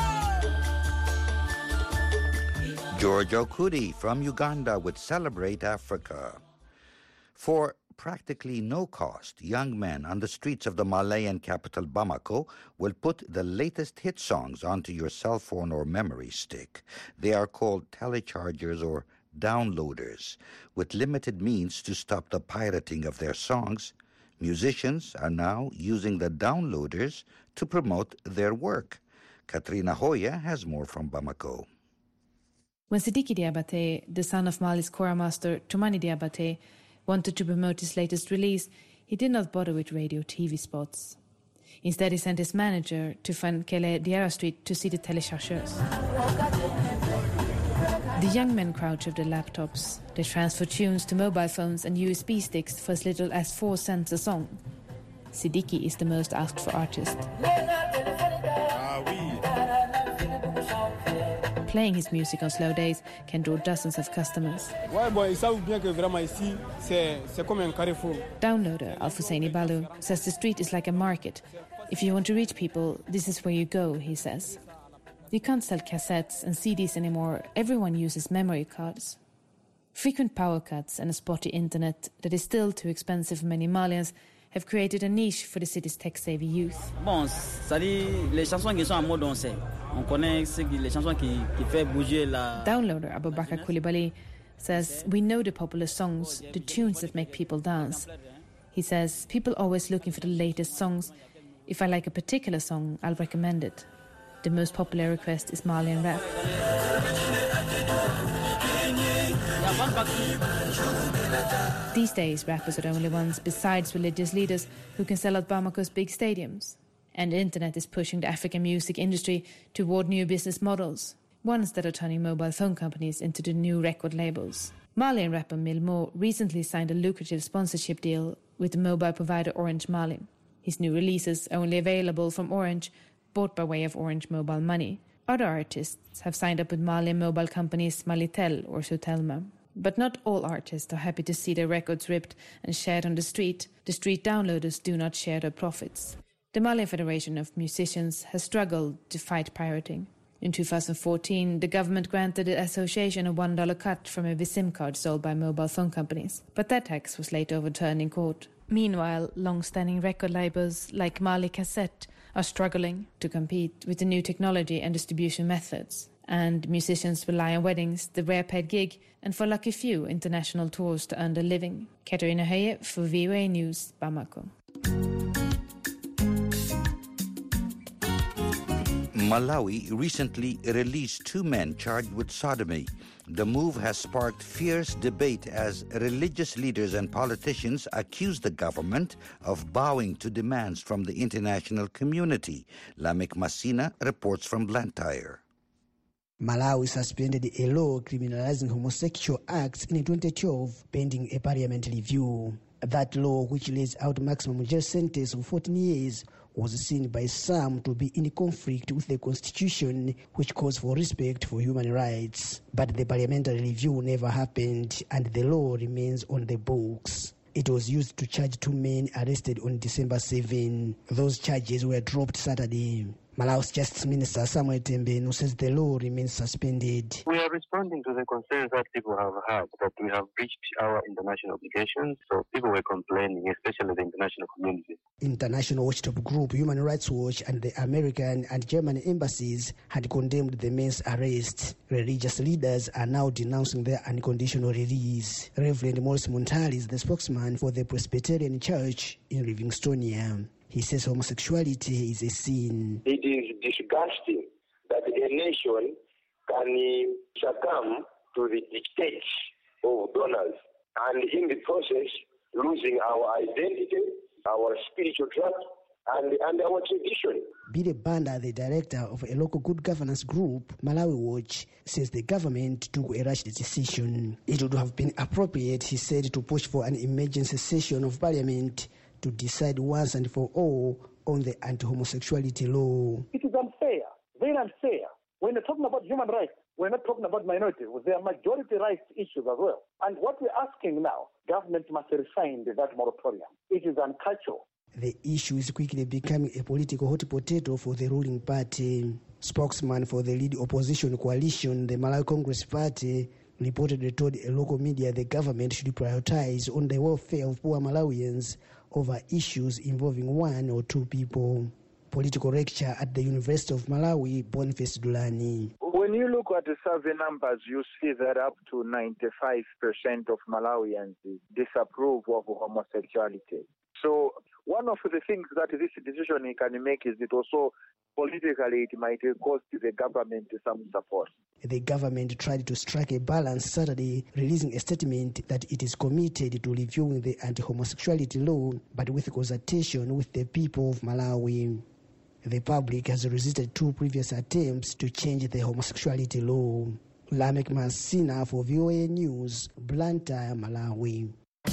George Okudi from Uganda would celebrate Africa. For practically no cost, young men on the streets of the Malian capital Bamako will put the latest hit songs onto your cell phone or memory stick. They are called telechargers or downloaders. With limited means to stop the pirating of their songs, musicians are now using the downloaders to promote their work. Katrina Hoya has more from Bamako. When Sidiki Diabate, the son of Mali's choir master Toumani Diabate, wanted to promote his latest release, he did not bother with radio T V spots. Instead, he sent his manager to Fankele Diarra Street to see the téléchargeurs. The young men crouch over their laptops. They transfer tunes to mobile phones and U S B sticks for as little as four cents a song. Sidiki is the most asked for artist. Playing his music on slow days can draw dozens of customers. Downloader Al-Husseini Balu says the street is like a market. If you want to reach people, this is where you go, he says. You can't sell cassettes and C Ds anymore. Everyone uses memory cards. Frequent power cuts and a spotty internet that is still too expensive for many Malians have created a niche for the city's tech-savvy youth. Bon, c'est-à-dire les chansons qui sont en mode dansé. On connaît les chansons qui qui fait bouger la. Downloader Abubakar Koulibaly says we know the popular songs, the tunes that make people dance. He says people always looking for the latest songs. If I like a particular song, I'll recommend it. The most popular request is Malian rap. These days, rappers are the only ones, besides religious leaders, who can sell out Bamako's big stadiums. And the internet is pushing the African music industry toward new business models, ones that are turning mobile phone companies into the new record labels. Malian rapper Milmo recently signed a lucrative sponsorship deal with the mobile provider Orange Mali. His new releases are only available from Orange, bought by way of Orange Mobile Money. Other artists have signed up with Malian mobile companies Malitel or Sotelma. But not all artists are happy to see their records ripped and shared on the street. The street downloaders do not share their profits. The Malian Federation of Musicians has struggled to fight pirating. In two thousand fourteen, the government granted the association a one dollar cut from every SIM card sold by mobile phone companies. But that tax was later overturned in court. Meanwhile, long-standing record labels like Mali Cassette are struggling to compete with the new technology and distribution methods. And musicians rely on weddings, the rare paid gig, and for lucky few, international tours to earn their living. Katarina Höje for V O A News, Bamako. Malawi recently released two men charged with sodomy. The move has sparked fierce debate as religious leaders and politicians accuse the government of bowing to demands from the international community. Lamek Masina reports from Blantyre. Malawi suspended a law criminalizing homosexual acts in twenty twelve, pending a parliament review. That law, which lays out maximum jail sentence of fourteen years, was seen by some to be in conflict with the constitution, which calls for respect for human rights. But the parliamentary review never happened, and the law remains on the books. It was used to charge two men arrested on December seventh. Those charges were dropped Saturday. Malawi's Justice Minister Samuel Tembenu says the law remains suspended. We are responding to the concerns that people have had, that we have breached our international obligations. So people were complaining, especially the international community. International watchdog group Human Rights Watch and the American and German embassies had condemned the men's arrest. Religious leaders are now denouncing their unconditional release. Reverend Morris Montali is the spokesman for the Presbyterian Church in Livingstonia. He says homosexuality is a sin. It is disgusting that a nation can succumb to the dictates of donors and in the process losing our identity, our spiritual trust, and, and our tradition. Bide Banda, the director of a local good governance group, Malawi Watch, says the government took a rash decision. It would have been appropriate, he said, to push for an emergency session of parliament to decide once and for all on the anti-homosexuality law. It is unfair, very unfair. When we're talking about human rights, we're not talking about minorities. There are majority rights issues as well. And what we're asking now, government must rescind that moratorium. It is unconscionable. The issue is quickly becoming a political hot potato for the ruling party. Spokesman for the lead opposition coalition, the Malawi Congress Party, reportedly told a local media the government should prioritize on the welfare of poor Malawians over issues involving one or two people. Political lecturer at the University of Malawi, Boniface Dulani. When you look at the survey numbers, you see that up to ninety-five percent of Malawians disapprove of homosexuality. So one of the things that this decision can make is it also politically it might cost the government some support. The government tried to strike a balance Saturday, releasing a statement that it is committed to reviewing the anti-homosexuality law, but with consultation with the people of Malawi. The public has resisted two previous attempts to change the homosexuality law. Lamek Masina for V O A News, Blantyre, Malawi.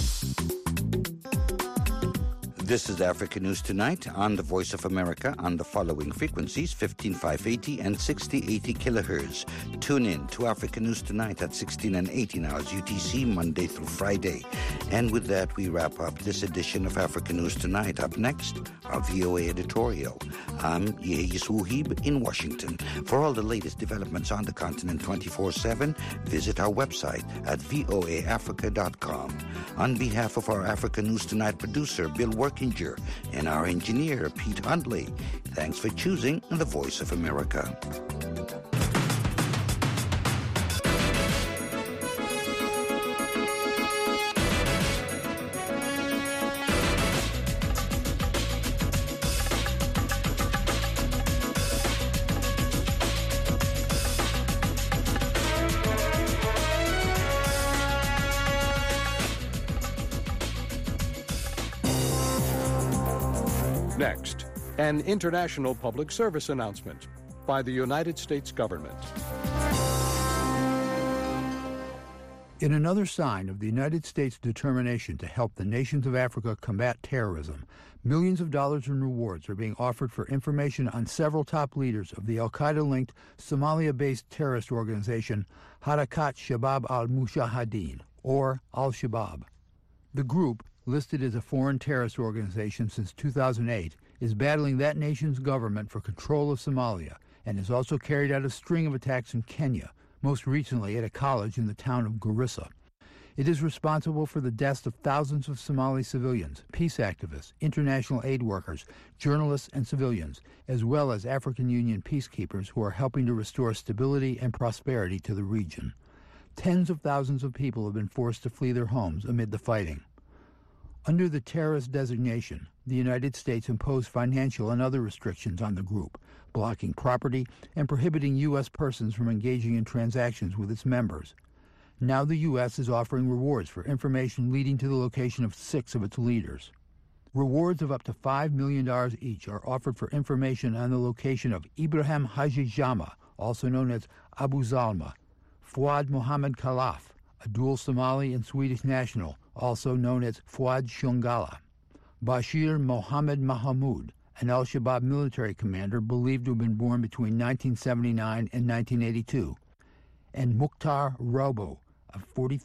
This is Africa News Tonight on the Voice of America on the following frequencies, fifteen five eighty and sixty eighty kilohertz. Tune in to Africa News Tonight at sixteen and eighteen hours U T C, Monday through Friday. And with that, we wrap up this edition of Africa News Tonight. Up next, our V O A editorial. I'm Yehis Wuhib in Washington. For all the latest developments on the continent twenty-four seven, visit our website at voa africa dot com. On behalf of our Africa News Tonight producer, Bill Workinger, and our engineer, Pete Huntley, thanks for choosing the Voice of America. Next, an international public service announcement by the United States government. In another sign of the United States' determination to help the nations of Africa combat terrorism, millions of dollars in rewards are being offered for information on several top leaders of the al-Qaeda-linked Somalia-based terrorist organization Harakat Shabab al-Mujahideen, or Al-Shabaab. The group, listed as a foreign terrorist organization since two thousand eight, is battling that nation's government for control of Somalia and has also carried out a string of attacks in Kenya, most recently at a college in the town of Garissa. It is responsible for the deaths of thousands of Somali civilians, peace activists, international aid workers, journalists, and civilians, as well as African Union peacekeepers who are helping to restore stability and prosperity to the region. Tens of thousands of people have been forced to flee their homes amid the fighting. Under the terrorist designation, the United States imposed financial and other restrictions on the group, blocking property and prohibiting U S persons from engaging in transactions with its members. Now the U S is offering rewards for information leading to the location of six of its leaders. Rewards of up to five million dollars each are offered for information on the location of Ibrahim Haji Jama, also known as Abu Zalma, Fuad Mohammed Khalaf, a dual Somali and Swedish national, also known as Fuad Shongala, Bashir Mohammed Mahamoud, an al-Shabaab military commander believed to have been born between nineteen seventy-nine and nineteen eighty-two, and Mukhtar Robo, a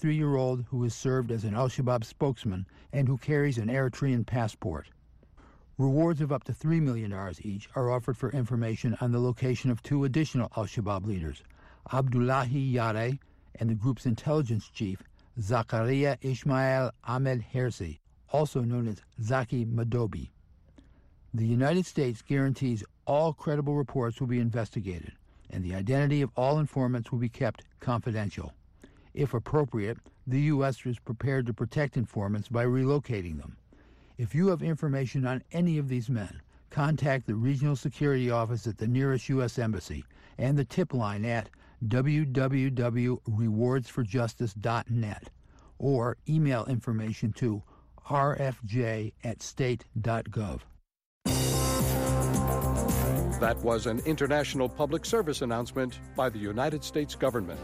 forty-three-year-old who has served as an al-Shabaab spokesman and who carries an Eritrean passport. Rewards of up to three million dollars each are offered for information on the location of two additional al-Shabaab leaders, Abdullahi Yare and the group's intelligence chief, Zakaria Ismail Ahmed Hersi, also known as Zaki Madobi. The United States guarantees all credible reports will be investigated, and the identity of all informants will be kept confidential. If appropriate, the U S is prepared to protect informants by relocating them. If you have information on any of these men, contact the Regional Security Office at the nearest U S Embassy and the tip line at w w w dot rewards for justice dot net or email information to r f j at state dot gov. That was an international public service announcement by the United States government.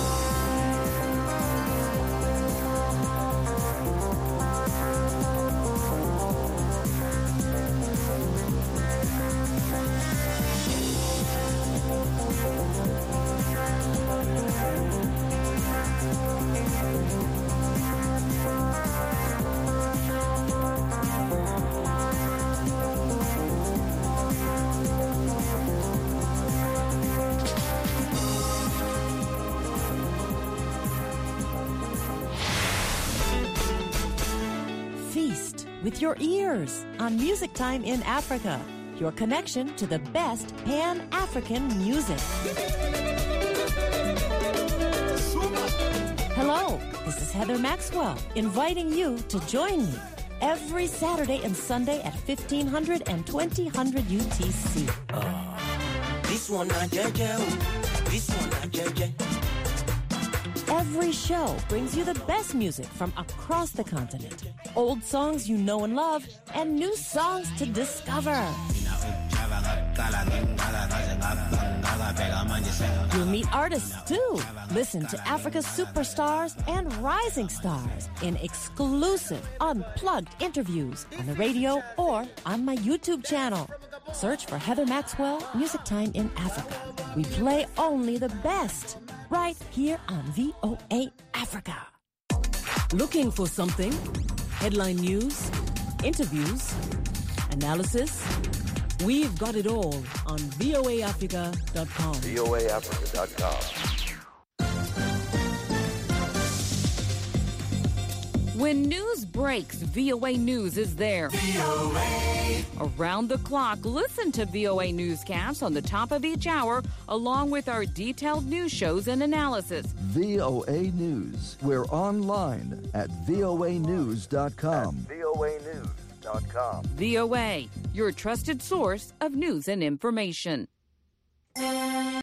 With your ears on Music Time in Africa, your connection to the best Pan-African music. Hello, this is Heather Maxwell, inviting you to join me every Saturday and Sunday at fifteen hundred and twenty hundred U T C. Uh, this one, uh, this one, uh, Every show brings you the best music from across the continent. Old songs you know and love, and new songs to discover. You'll meet artists too. Listen to Africa's superstars and rising stars in exclusive, unplugged interviews on the radio or on my YouTube channel. Search for Heather Maxwell, Music Time in Africa. We play only the best right here on V O A Africa. Looking for something? Headline news, interviews, analysis. We've got it all on V O A Africa dot com. V O A Africa dot com. When news breaks, V O A News is there. V O A. Around the clock, listen to V O A Newscasts on the top of each hour, along with our detailed news shows and analysis. V O A News. We're online at V O A news dot com. V O A news dot com. V O A, your trusted source of news and information.